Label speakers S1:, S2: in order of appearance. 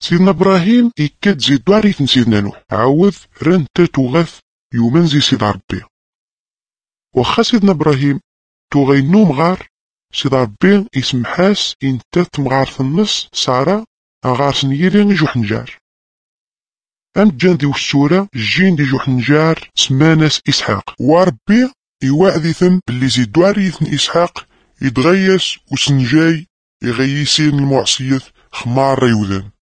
S1: سيدنا إبراهيم إكاد زيد داريث سيدنا نوح عاوذ ران تاتوغاث يومن زي سيد ربي. وخا سيدنا إبراهيم توغي نوم غار سيد ربي يسمحاس إنت تمغار في النص سارة أغار سنيرين جوحنجار. أم جان ديو السورة جين دي جوحنجار سماناس إسحاق، وربي يوعدثم باللي زيد داريثن إسحاق يتغيس وسنجاي يغيسين المعصية خمار ريوذن.